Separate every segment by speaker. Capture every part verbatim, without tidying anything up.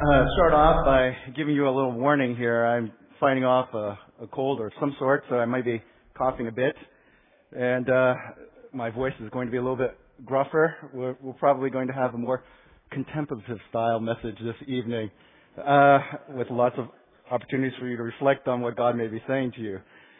Speaker 1: Uh, start off by giving you a little warning here. I'm fighting off a, a cold or some sort, so I might be coughing a bit. And uh, my voice is going to be a little bit gruffer. We're, we're probably going to have a more contemplative style message this evening uh, with lots of opportunities for you to reflect on what God may be saying to you.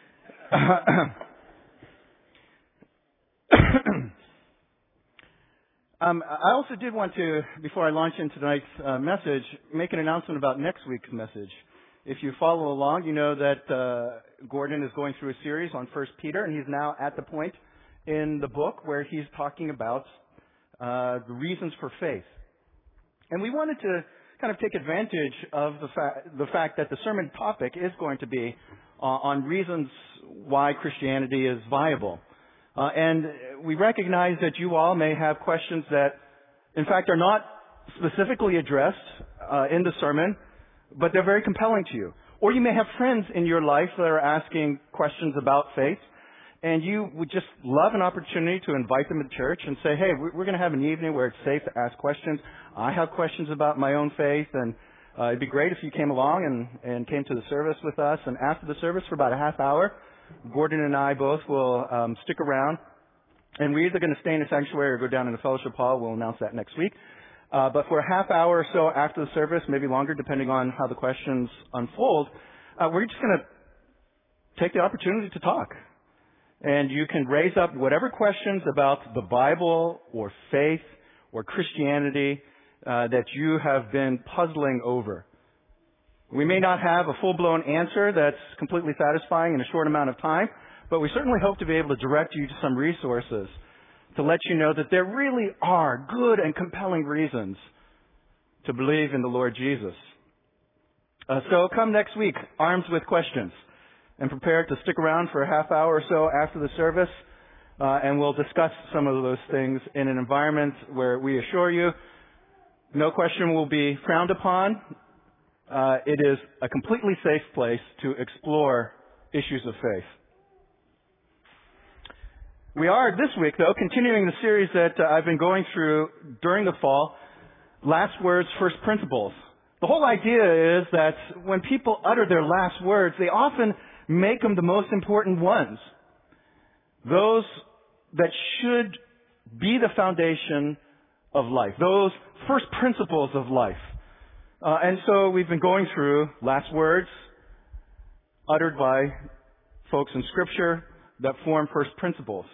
Speaker 1: Um, I also did want to, before I launch into tonight's uh, message, make an announcement about next week's message. If you follow along, you know that uh, Gordon is going through a series on First Peter, and he's now at the point in the book where he's talking about uh, the reasons for faith. And we wanted to kind of take advantage of the, fa- the fact that the sermon topic is going to be uh, on reasons why Christianity is viable. Uh, and we recognize that you all may have questions that, in fact, are not specifically addressed uh, in the sermon, but they're very compelling to you. Or you may have friends in your life that are asking questions about faith, and you would just love an opportunity to invite them to church and say, hey, we're going to have an evening where it's safe to ask questions. I have questions about my own faith, and uh, it'd be great if you came along and, and came to the service with us. And after the service, for about a half hour, Gordon and I both will um, stick around, and we're either going to stay in the sanctuary or go down in the fellowship hall. We'll announce that next week. Uh, but for a half hour or so after the service, maybe longer, depending on how the questions unfold, uh, we're just going to take the opportunity to talk. And you can raise up whatever questions about the Bible or faith or Christianity uh, that you have been puzzling over. We may not have a full-blown answer that's completely satisfying in a short amount of time, but we certainly hope to be able to direct you to some resources to let you know that there really are good and compelling reasons to believe in the Lord Jesus. Uh, so come next week, armed with questions, and prepare to stick around for a half hour or so after the service, uh, and we'll discuss some of those things in an environment where we assure you no question will be frowned upon. Uh, it is a completely safe place to explore issues of faith. We are this week, though, continuing the series that uh, I've been going through during the fall, Last Words, First Principles. The whole idea is that when people utter their last words, they often make them the most important ones. Those that should be the foundation of life. Those first principles of life. Uh, and so we've been going through last words uttered by folks in Scripture that form first principles.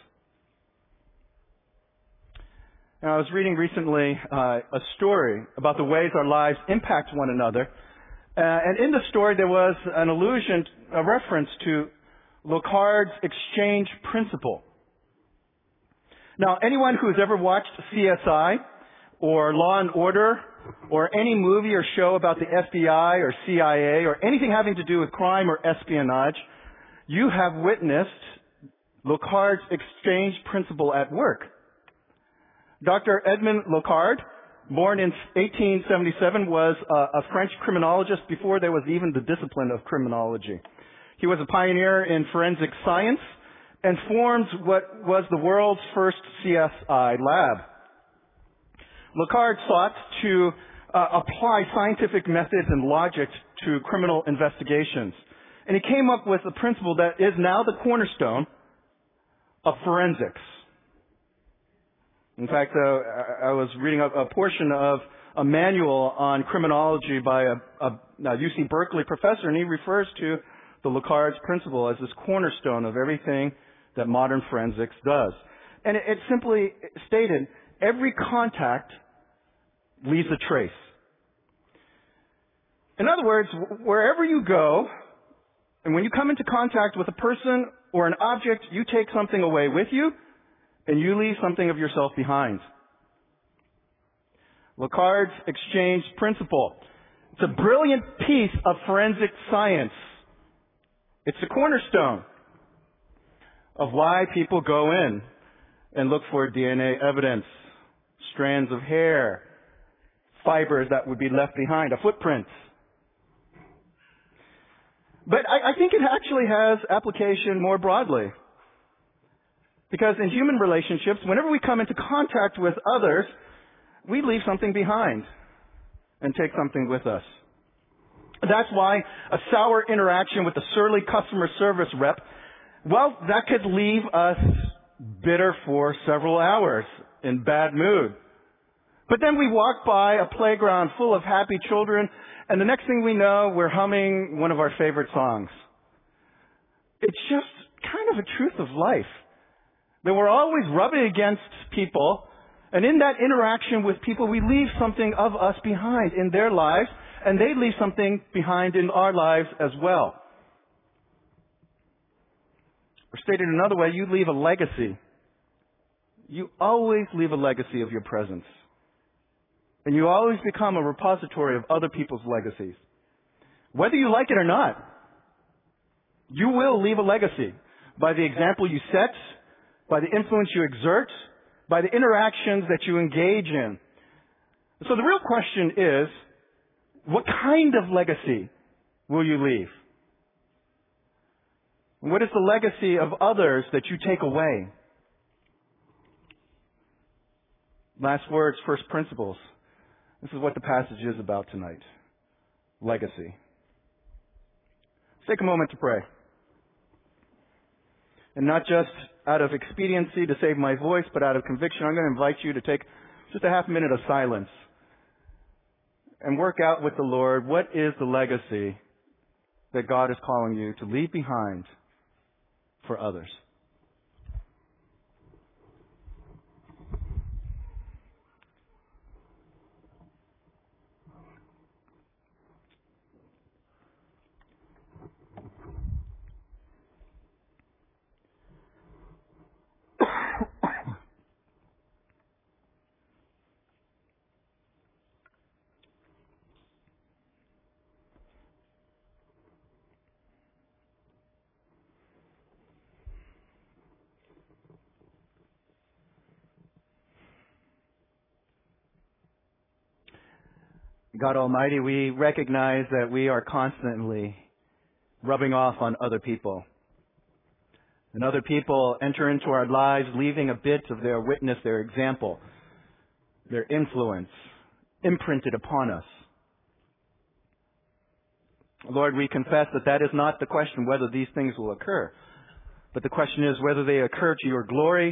Speaker 1: Now, I was reading recently uh, a story about the ways our lives impact one another. Uh, and in the story, there was an allusion, a reference to Locard's exchange principle. Now, anyone who's ever watched C S I or Law and Order or any movie or show about the F B I or C I A or anything having to do with crime or espionage, you have witnessed Locard's exchange principle at work. Doctor Edmond Locard, born in eighteen seventy-seven, was a, a French criminologist before there was even the discipline of criminology. He was a pioneer in forensic science and formed what was the world's first C S I lab. Locard sought to uh, apply scientific methods and logic to criminal investigations. And he came up with a principle that is now the cornerstone of forensics. In fact, uh, I was reading a, a portion of a manual on criminology by a, a, a U C Berkeley professor, and he refers to the Locard's principle as this cornerstone of everything that modern forensics does. And it, it simply stated, every contact leaves a trace. In other words, wherever you go, and when you come into contact with a person or an object, you take something away with you, and you leave something of yourself behind. Locard's exchange principle. It's a brilliant piece of forensic science. It's the cornerstone of why people go in and look for D N A evidence, strands of hair, fibers that would be left behind, a footprint. But I, I think it actually has application more broadly. Because in human relationships, whenever we come into contact with others, we leave something behind. and take something with us. That's why a sour interaction with the surly customer service rep, well, that could leave us bitter for several hours, in bad mood. But then we walk by a playground full of happy children, and the next thing we know, we're humming one of our favorite songs. It's just kind of a truth of life, that we're always rubbing against people, and in that interaction with people, we leave something of us behind in their lives, and they leave something behind in our lives as well. Or stated another way, you leave a legacy. You always leave a legacy of your presence. And you always become a repository of other people's legacies. Whether you like it or not, you will leave a legacy by the example you set, by the influence you exert, by the interactions that you engage in. So the real question is, what kind of legacy will you leave? What is the legacy of others that you take away? Last words, first principles. This is what the passage is about tonight. Legacy. Let's take a moment to pray. And not just out of expediency to save my voice, but out of conviction, I'm going to invite you to take just a half minute of silence and work out with the Lord what is the legacy that God is calling you to leave behind for others. God Almighty, we recognize that we are constantly rubbing off on other people. And other people enter into our lives leaving a bit of their witness, their example, their influence imprinted upon us. Lord, we confess that that is not the question whether these things will occur, but the question is whether they occur to your glory,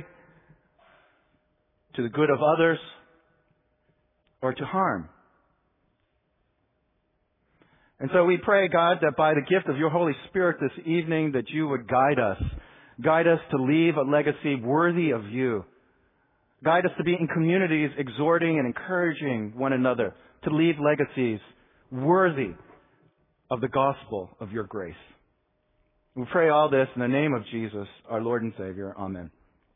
Speaker 1: to the good of others, or to harm. And so we pray, God, that by the gift of your Holy Spirit this evening, that you would guide us. Guide us to leave a legacy worthy of you. Guide us to be in communities exhorting and encouraging one another to leave legacies worthy of the gospel of your grace. We pray all this in the name of Jesus, our Lord and Savior. Amen.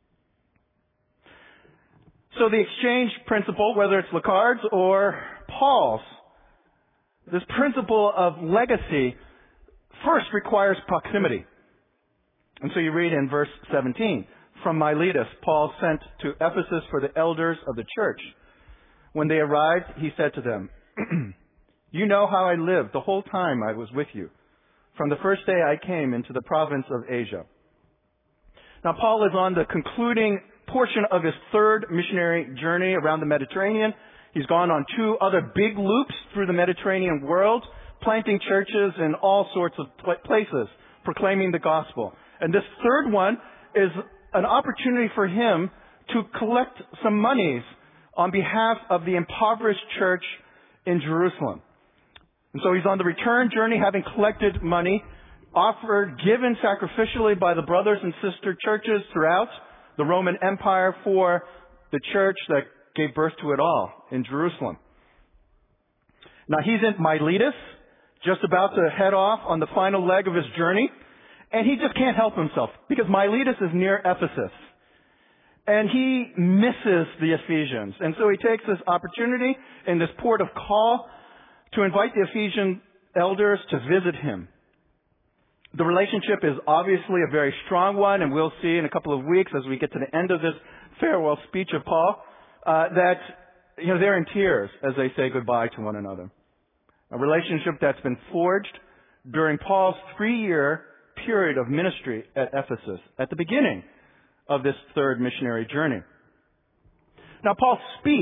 Speaker 1: So the exchange principle, whether it's Licard's or Paul's, this principle of legacy first requires proximity. And so you read in verse seventeen, from Miletus, Paul sent to Ephesus for the elders of the church. When they arrived, he said to them, you know how I lived the whole time I was with you, from the first day I came into the province of Asia. Now Paul is on the concluding portion of his third missionary journey around the Mediterranean. He's gone on two other big loops through the Mediterranean world, planting churches in all sorts of places, proclaiming the gospel. And this third one is an opportunity for him to collect some monies on behalf of the impoverished church in Jerusalem. And so he's on the return journey, having collected money, offered, given sacrificially by the brothers and sister churches throughout the Roman Empire for the church that gave birth to it all in Jerusalem. Now he's in Miletus, just about to head off on the final leg of his journey, and he just can't help himself because Miletus is near Ephesus. And he misses the Ephesians. And so he takes this opportunity in this port of call to invite the Ephesian elders to visit him. The relationship is obviously a very strong one, and we'll see in a couple of weeks as we get to the end of this farewell speech of Paul, uh, that, you know, they're in tears as they say goodbye to one another. A relationship that's been forged during Paul's three-year period of ministry at Ephesus, at the beginning of this third missionary journey. Now, Paul's speech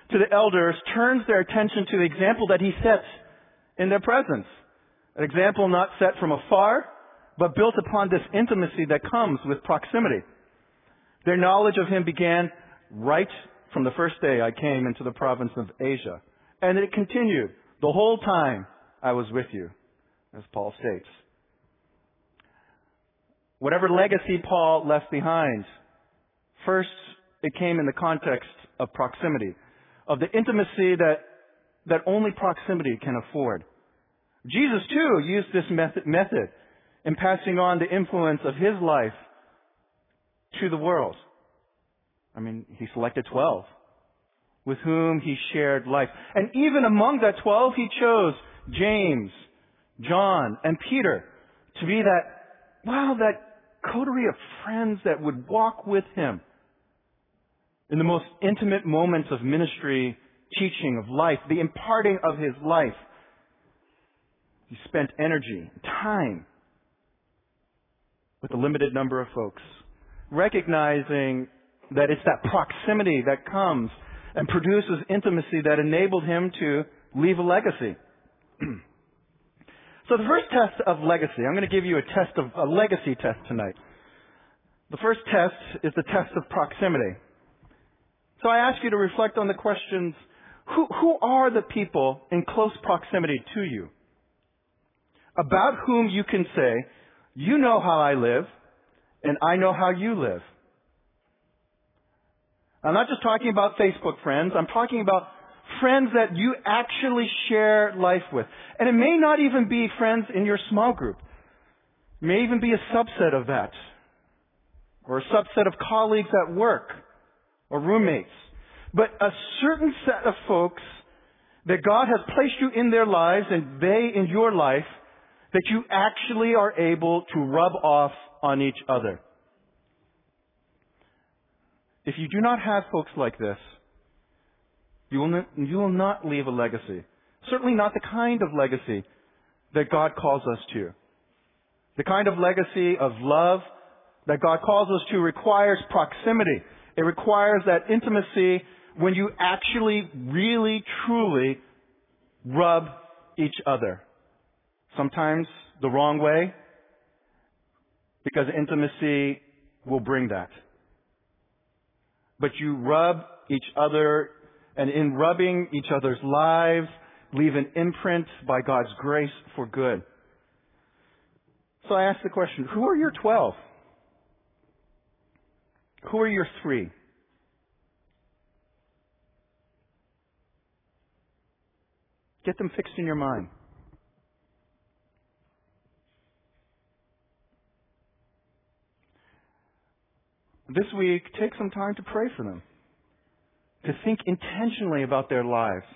Speaker 1: to the elders turns their attention to the example that he sets in their presence. An example not set from afar, but built upon this intimacy that comes with proximity. Their knowledge of him began right from the first day I came into the province of Asia. And it continued the whole time I was with you, as Paul states. Whatever legacy Paul left behind, first it came in the context of proximity, of the intimacy that, that only proximity can afford. Jesus, too, used this method, method in passing on the influence of his life to the world. I mean, he selected twelve with whom he shared life. And even among that twelve, he chose James, John, and Peter to be that, wow, that coterie of friends that would walk with him in the most intimate moments of ministry, teaching of life, the imparting of his life. He spent energy, time with a limited number of folks, recognizing that it's that proximity that comes and produces intimacy that enabled him to leave a legacy. So the first test of legacy, I'm going to give you a test of a legacy test tonight. The first test is the test of proximity. So I ask you to reflect on the questions, who, who are the people in close proximity to you, about whom you can say, you know how I live, and I know how you live. I'm not just talking about Facebook friends. I'm talking about friends that you actually share life with. And it may not even be friends in your small group. It may even be a subset of that. Or a subset of colleagues at work. Or roommates. But a certain set of folks that God has placed you in their lives and they in your life that you actually are able to rub off on each other. If you do not have folks like this, you will not, you will not leave a legacy. Certainly not the kind of legacy that God calls us to. The kind of legacy of love that God calls us to requires proximity. It requires that intimacy when you actually, really, truly rub each other. Sometimes the wrong way, because intimacy will bring that. But you rub each other, and in rubbing each other's lives, leave an imprint by God's grace for good. So I ask the question, who are your twelve? Who are your three? Get them fixed in your mind. This week, take some time to pray for them, to think intentionally about their lives.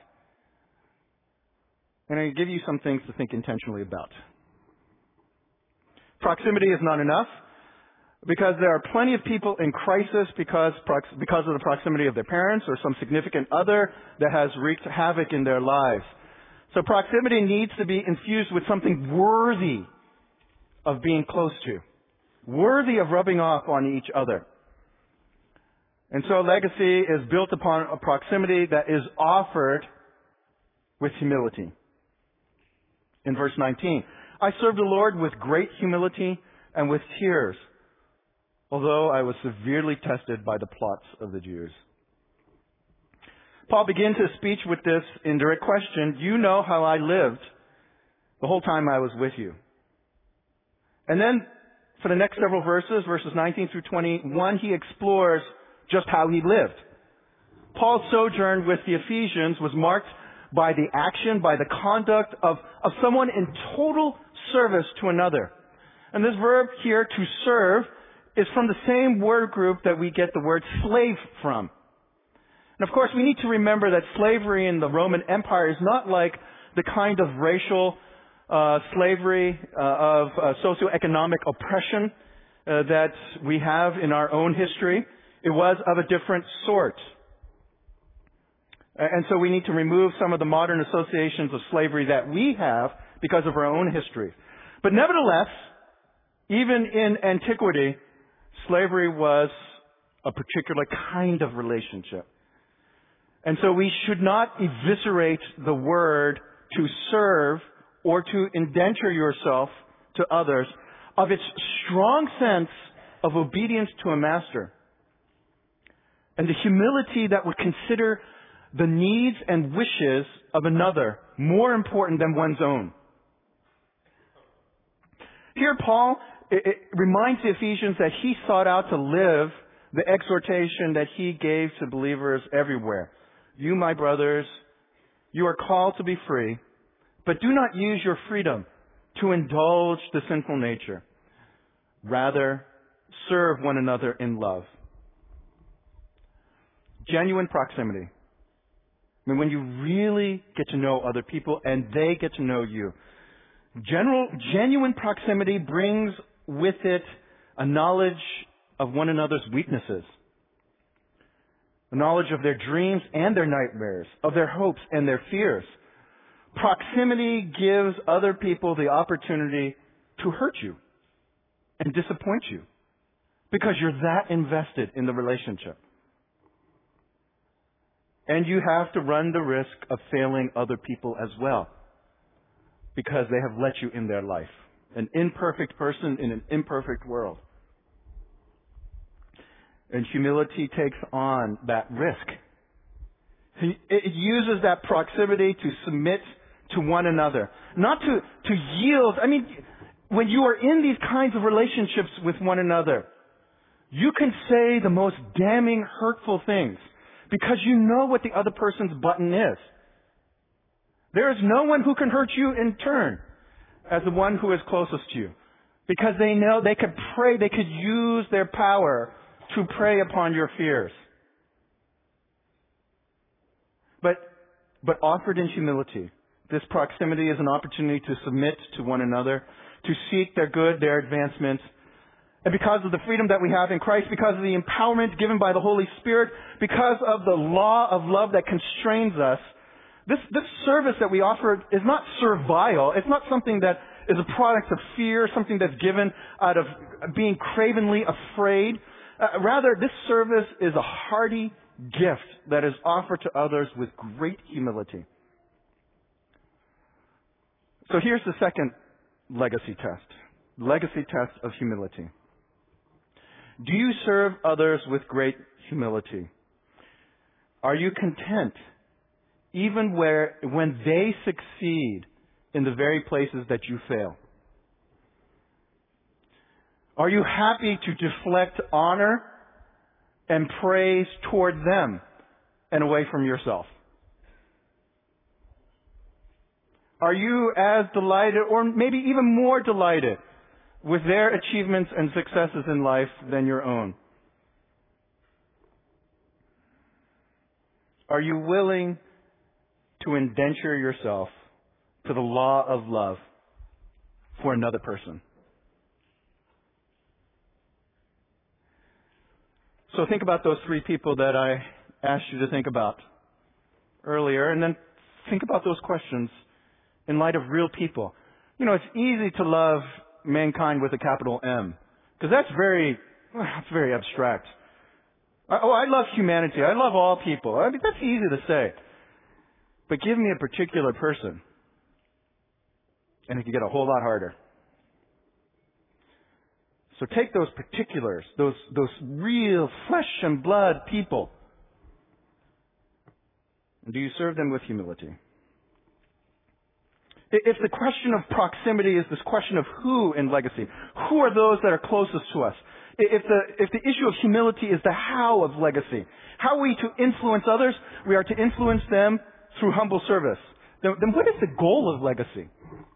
Speaker 1: And I give you some things to think intentionally about. Proximity is not enough because there are plenty of people in crisis because, because of the proximity of their parents or some significant other that has wreaked havoc in their lives. So proximity needs to be infused with something worthy of being close to, worthy of rubbing off on each other. And so legacy is built upon a proximity that is offered with humility. In verse nineteen, I served the Lord with great humility and with tears, although I was severely tested by the plots of the Jews. Paul begins his speech with this indirect question, you know how I lived the whole time I was with you. And then for the next several verses, verses nineteen through twenty-one, he explores just how he lived. Paul's sojourn with the Ephesians was marked by the action, by the conduct of, of someone in total service to another. And this verb here, to serve, is from the same word group that we get the word slave from. And of course, we need to remember that slavery in the Roman Empire is not like the kind of racial uh, slavery uh, of uh, socioeconomic oppression uh, that we have in our own history. It was of a different sort. And so we need to remove some of the modern associations of slavery that we have because of our own history. But nevertheless, even in antiquity, slavery was a particular kind of relationship. And so we should not eviscerate the word to serve or to indenture yourself to others of its strong sense of obedience to a master and the humility that would consider the needs and wishes of another more important than one's own. Here Paul it, it reminds the Ephesians that he sought out to live the exhortation that he gave to believers everywhere. You, my brothers, you are called to be free, but do not use your freedom to indulge the sinful nature. Rather, serve one another in love. Genuine proximity. I mean, when you really get to know other people and they get to know you. General, genuine proximity brings with it a knowledge of one another's weaknesses, a knowledge of their dreams and their nightmares, of their hopes and their fears. Proximity gives other people the opportunity to hurt you and disappoint you because you're that invested in the relationship. And you have to run the risk of failing other people as well because they have let you in their life. An imperfect person in an imperfect world. And humility takes on that risk. It uses that proximity to submit to one another. Not to, to yield. I mean, when you are in these kinds of relationships with one another, you can say the most damning, hurtful things because you know what the other person's button is. There is no one who can hurt you in turn as the one who is closest to you. Because they know they could pray, they could use their power to prey upon your fears. But, but offered in humility, this proximity is an opportunity to submit to one another, to seek their good, their advancement. And because of the freedom that we have in Christ, because of the empowerment given by the Holy Spirit, because of the law of love that constrains us, this, this service that we offer is not servile. It's not something that is a product of fear, something that's given out of being cravenly afraid. Uh, rather, this service is a hearty gift that is offered to others with great humility. So here's the second legacy test. Legacy test of humility. Do you serve others with great humility? Are you content even where when they succeed in the very places that you fail? Are you happy to deflect honor and praise toward them and away from yourself? Are you as delighted or maybe even more delighted with their achievements and successes in life than your own? Are you willing to indenture yourself to the law of love for another person? So think about those three people that I asked you to think about earlier, and then think about those questions in light of real people. You know, it's easy to love mankind with a capital M, because that's very, that's very abstract. Oh, I love humanity. I love all people. I mean, that's easy to say. But give me a particular person, and it can get a whole lot harder. So take those particulars, those, those real flesh and blood people, and do you serve them with humility? If the question of proximity is this question of who in legacy, who are those that are closest to us? If the, if the issue of humility is the how of legacy, how are we to influence others? We are to influence them through humble service. Then, then what is the goal of legacy?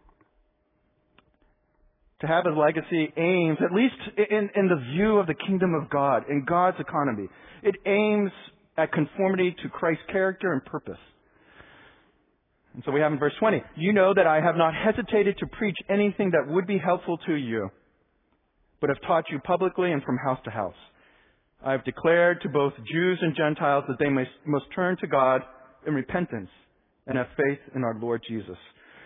Speaker 1: To have a legacy aims, at least in, in the view of the kingdom of God, in God's economy, it aims at conformity to Christ's character and purpose. And so we have in verse twenty, you know that I have not hesitated to preach anything that would be helpful to you, but have taught you publicly and from house to house. I have declared to both Jews and Gentiles that they must, must turn to God in repentance and have faith in our Lord Jesus.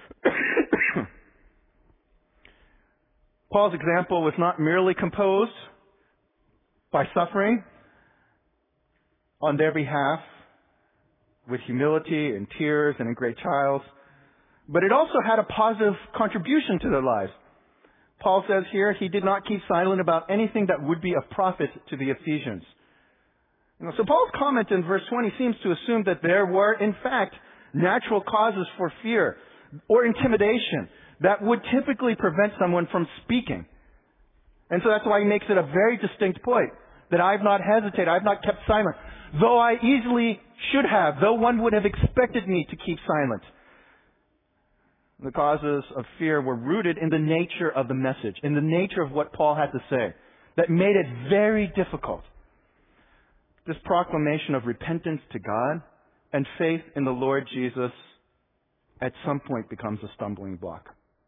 Speaker 1: Paul's example was not merely composed by suffering on their behalf, with humility and tears and in great trials. But it also had a positive contribution to their lives. Paul says here he did not keep silent about anything that would be of profit to the Ephesians. You know, so Paul's comment in verse twenty seems to assume that there were, in fact, natural causes for fear or intimidation that would typically prevent someone from speaking. And so that's why he makes it a very distinct point, that I've not hesitated, I've not kept silent, though I easily should have, though one would have expected me to keep silent. The causes of fear were rooted in the nature of the message, in the nature of what Paul had to say, that made it very difficult. This proclamation of repentance to God and faith in the Lord Jesus at some point becomes a stumbling block.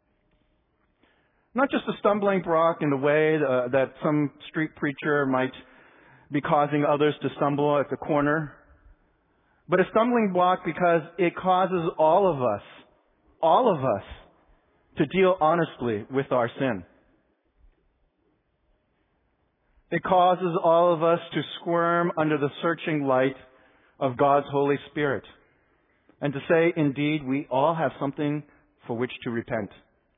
Speaker 1: Not just a stumbling block in the way uh, that some street preacher might be causing others to stumble at the corner, but a stumbling block because it causes all of us, all of us, to deal honestly with our sin. It causes all of us to squirm under the searching light of God's Holy Spirit and to say, indeed, we all have something for which to repent.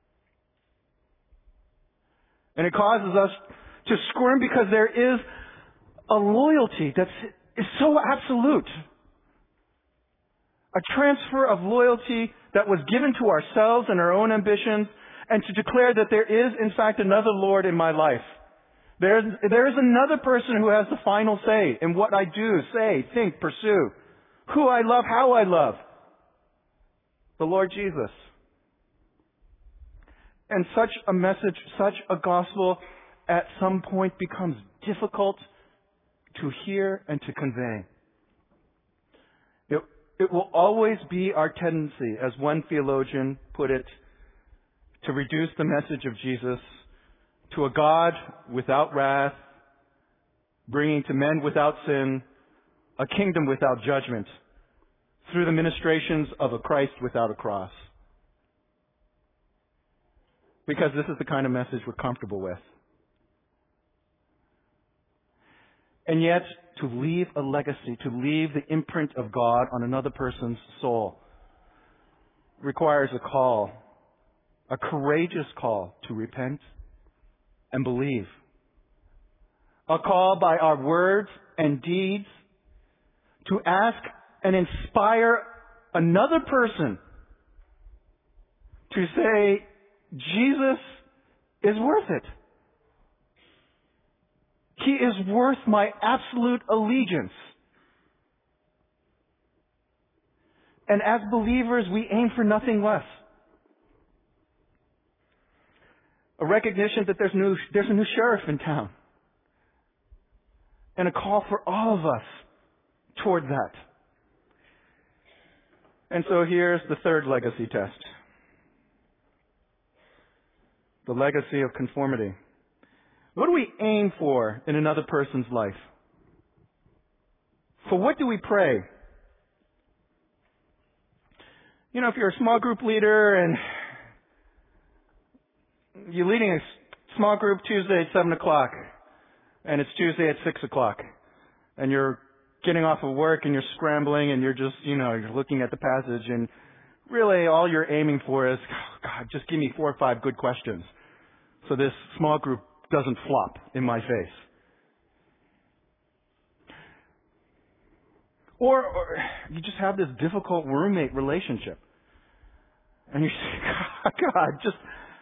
Speaker 1: And it causes us to squirm because there is a loyalty that is so absolute. A transfer of loyalty that was given to ourselves and our own ambitions, and to declare that there is, in fact, another Lord in my life. There is, there is another person who has the final say in what I do, say, think, pursue, who I love, how I love. The Lord Jesus. And such a message, such a gospel, at some point becomes difficult to hear and to convey. It, it will always be our tendency, as one theologian put it, to reduce the message of Jesus to a God without wrath, bringing to men without sin, a kingdom without judgment, through the ministrations of a Christ without a cross. Because this is the kind of message we're comfortable with. And yet, to leave a legacy, to leave the imprint of God on another person's soul, requires a call, a courageous call to repent and believe. A call by our words and deeds to ask and inspire another person to say, Jesus is worth it. He is worth my absolute allegiance. And as believers, we aim for nothing less. A recognition that there's, new, there's a new sheriff in town. And a call for all of us toward that. And so here's the third legacy test. The legacy of conformity. What do we aim for in another person's life? For what do we pray? You know, if you're a small group leader and you're leading a small group Tuesday at seven o'clock and it's Tuesday at six o'clock and you're getting off of work and you're scrambling and you're just, you know, you're looking at the passage and really all you're aiming for is, oh God, just give me four or five good questions so this small group doesn't flop in my face. Or, or you just have this difficult roommate relationship. And you say, God, just,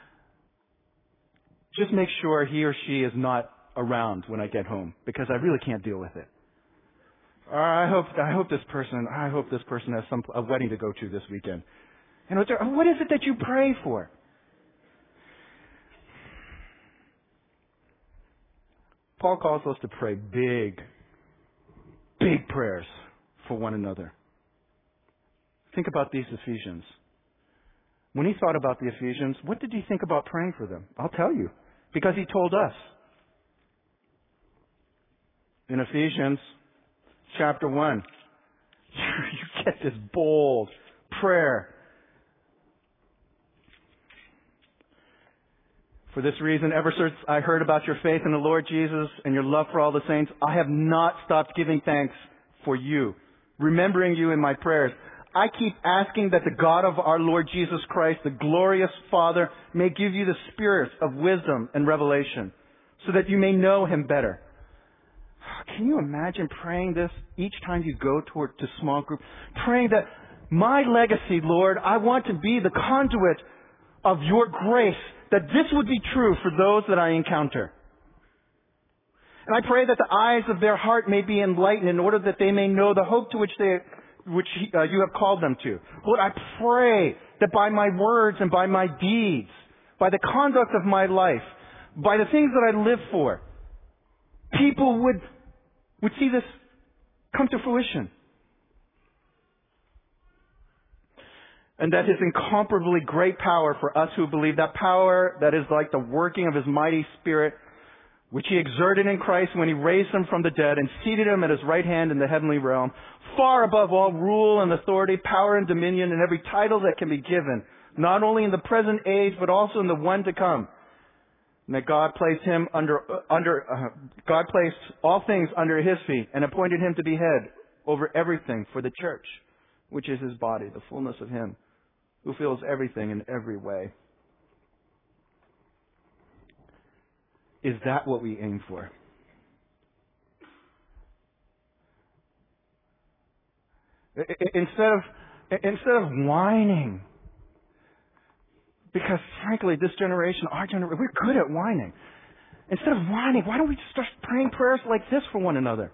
Speaker 1: just make sure he or she is not around when I get home because I really can't deal with it. Or I hope, I hope this person, I hope this person has some, a wedding to go to this weekend. And what is it that you pray for? Paul calls us to pray big, big prayers for one another. Think about these Ephesians. When he thought about the Ephesians, what did he think about praying for them? I'll tell you, because he told us. In Ephesians chapter one, you get this bold prayer. For this reason, ever since I heard about your faith in the Lord Jesus and your love for all the saints, I have not stopped giving thanks for you remembering you in my prayers. I keep asking that the God of our Lord Jesus Christ, the glorious Father, may give you the spirit of wisdom and revelation so that you may know Him better. Can you imagine praying this each time you go toward to small group? Praying that my legacy, Lord, I want to be the conduit of your grace, that this would be true for those that I encounter. And I pray that the eyes of their heart may be enlightened in order that they may know the hope to which they which uh, you have called them to. Lord, I pray that by my words and by my deeds, by the conduct of my life, by the things that I live for, people would, would see this come to fruition. And that His incomparably great power for us who believe, that power that is like the working of His mighty Spirit, which He exerted in Christ when He raised Him from the dead and seated Him at His right hand in the heavenly realm, far above all rule and authority, power and dominion, and every title that can be given, not only in the present age, but also in the one to come. And that God placed Him under, uh, under, uh, God placed all things under His feet and appointed Him to be head over everything for the church, which is His body, the fullness of Him, who fills everything in every way. Is that what we aim for? Instead of, instead of whining, because frankly, this generation, our generation, we're good at whining. Instead of whining, why don't we just start praying prayers like this for one another?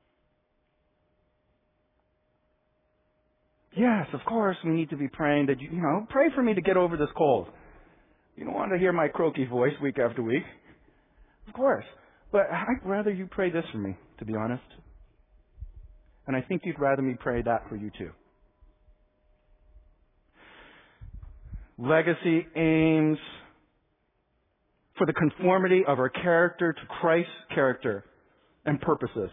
Speaker 1: Yes, of course, we need to be praying that, you, you know, pray for me to get over this cold. You don't want to hear my croaky voice week after week. Of course. But I'd rather you pray this for me, to be honest. And I think you'd rather me pray that for you too. Legacy aims for the conformity of our character to Christ's character and purposes.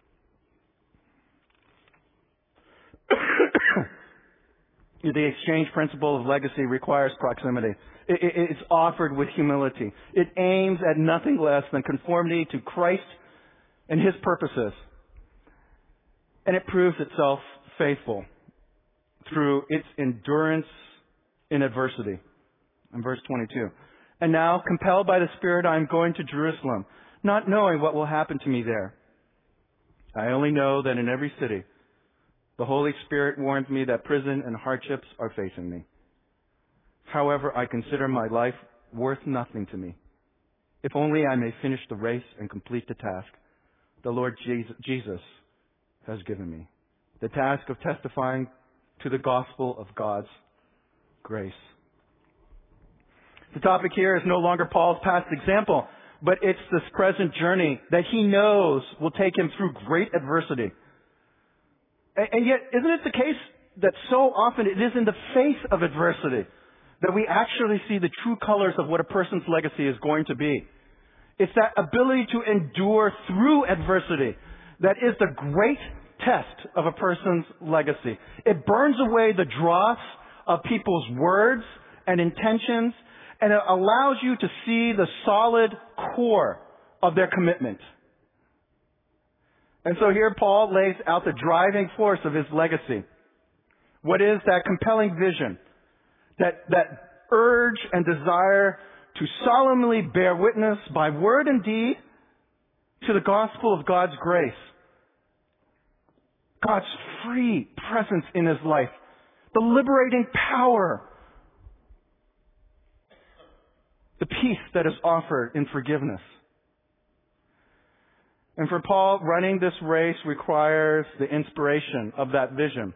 Speaker 1: The exchange principle of legacy requires proximity. It, it, it's offered with humility. It aims at nothing less than conformity to Christ and His purposes. And it proves itself faithful through its endurance in adversity. In verse twenty-two. And now, compelled by the Spirit, I am going to Jerusalem, not knowing what will happen to me there. I only know that in every city, the Holy Spirit warns me that prison and hardships are facing me. However, I consider my life worth nothing to me, if only I may finish the race and complete the task the Lord Jesus has given me, the task of testifying to the gospel of God's grace. The topic here is no longer Paul's past example, but it's this present journey that he knows will take him through great adversity. And yet, isn't it the case that so often it is in the face of adversity that we actually see the true colors of what a person's legacy is going to be? It's that ability to endure through adversity that is the great test of a person's legacy. It burns away the dross of people's words and intentions, and it allows you to see the solid core of their commitment. And so here Paul lays out the driving force of his legacy. What is that compelling vision, that, that urge and desire to solemnly bear witness by word and deed to the gospel of God's grace, God's free presence in his life, the liberating power, the peace that is offered in forgiveness. And for Paul, running this race requires the inspiration of that vision.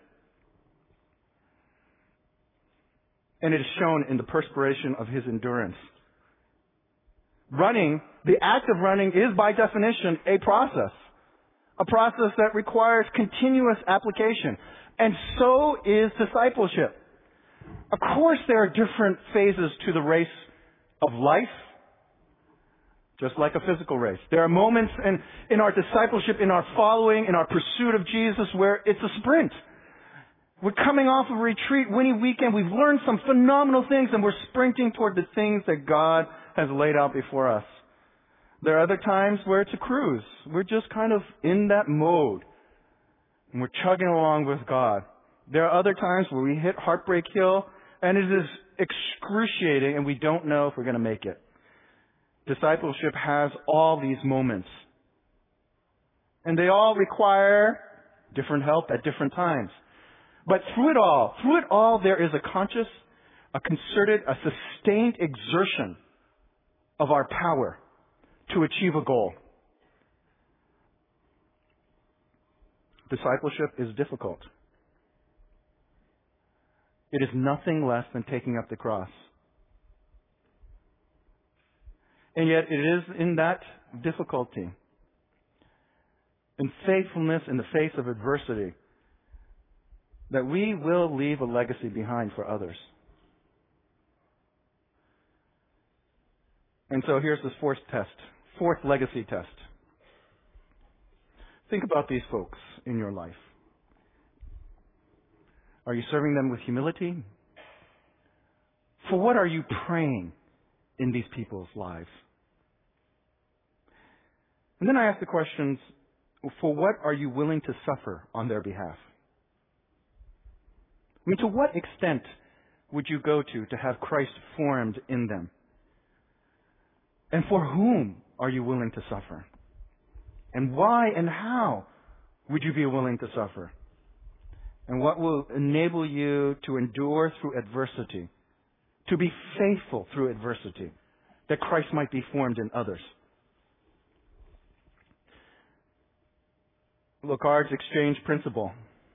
Speaker 1: And it is shown in the perspiration of his endurance. Running, the act of running is by definition a process. A process that requires continuous application. And so is discipleship. Of course there are different phases to the race of life. Just like a physical race. There are moments in, in our discipleship, in our following, in our pursuit of Jesus where it's a sprint. We're coming off of a retreat, Winnie weekend. We've learned some phenomenal things and we're sprinting toward the things that God has laid out before us. There are other times where it's a cruise. We're just kind of in that mode. and we're chugging along with God. There are other times where we hit Heartbreak Hill, and it is excruciating, and we don't know if we're going to make it. Discipleship has all these moments. And they all require different help at different times. But through it all, through it all, there is a conscious, a concerted, a sustained exertion of our power to achieve a goal. Discipleship is difficult. It is nothing less than taking up the cross. And yet it is in that difficulty, in faithfulness in the face of adversity, that we will leave a legacy behind for others. And so here's this fourth test, fourth legacy test. Think about these folks in your life. Are you serving them with humility? For what are you praying in these people's lives? And then I ask the questions, for what are you willing to suffer on their behalf? I mean, to what extent would you go to to have Christ formed in them? And for whom are you willing to suffer? And why and how would you be willing to suffer? And what will enable you to endure through adversity, to be faithful through adversity, that Christ might be formed in others? Locard's exchange principle.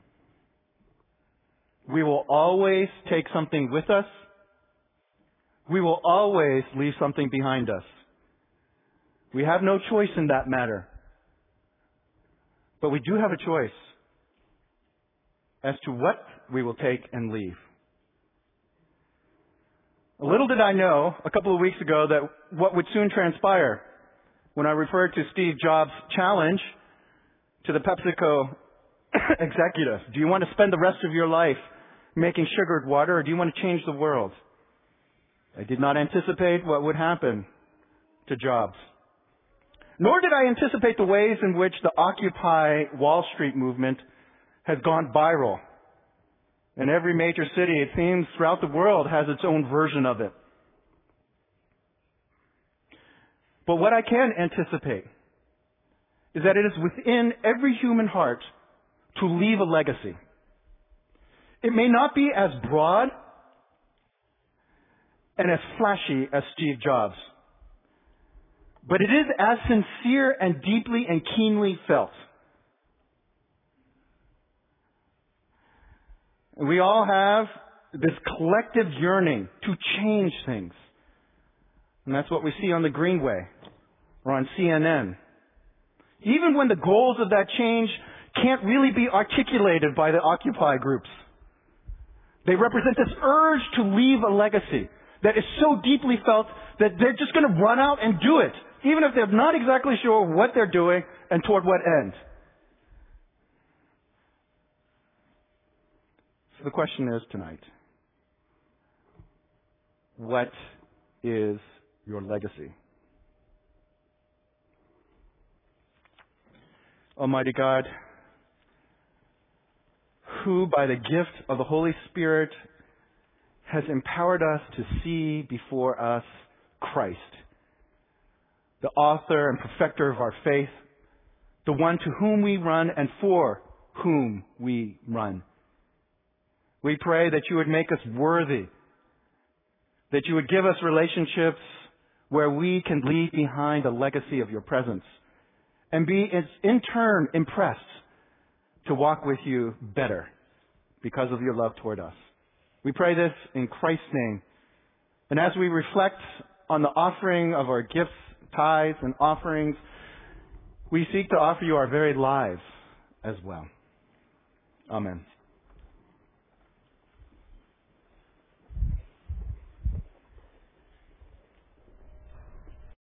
Speaker 1: We will always take something with us. We will always leave something behind us. We have no choice in that matter. But we do have a choice as to what we will take and leave. Little did I know a couple of weeks ago that what would soon transpire when I referred to Steve Jobs' challenge to the PepsiCo executive. Do you want to spend the rest of your life making sugared water, or do you want to change the world? I did not anticipate what would happen to Jobs. Nor did I anticipate the ways in which the Occupy Wall Street movement has gone viral. In every major city, it seems, throughout the world has its own version of it. But what I can anticipate is that it is within every human heart to leave a legacy. It may not be as broad and as flashy as Steve Jobs, but it is as sincere and deeply and keenly felt. We all have this collective yearning to change things. And that's what we see on the Greenway or on C N N. Even when the goals of that change can't really be articulated by the Occupy groups. They represent this urge to leave a legacy that is so deeply felt that they're just going to run out and do it, even if they're not exactly sure what they're doing and toward what end. So the question is tonight, what is your legacy? Almighty God, who by the gift of the Holy Spirit has empowered us to see before us Christ, the author and perfecter of our faith, the one to whom we run and for whom we run. We pray that you would make us worthy, that you would give us relationships where we can leave behind a legacy of your presence and be in turn impressed to walk with you better because of your love toward us. We pray this in Christ's name. And as we reflect on the offering of our gifts, tithes, and offerings, we seek to offer you our very lives as well. Amen.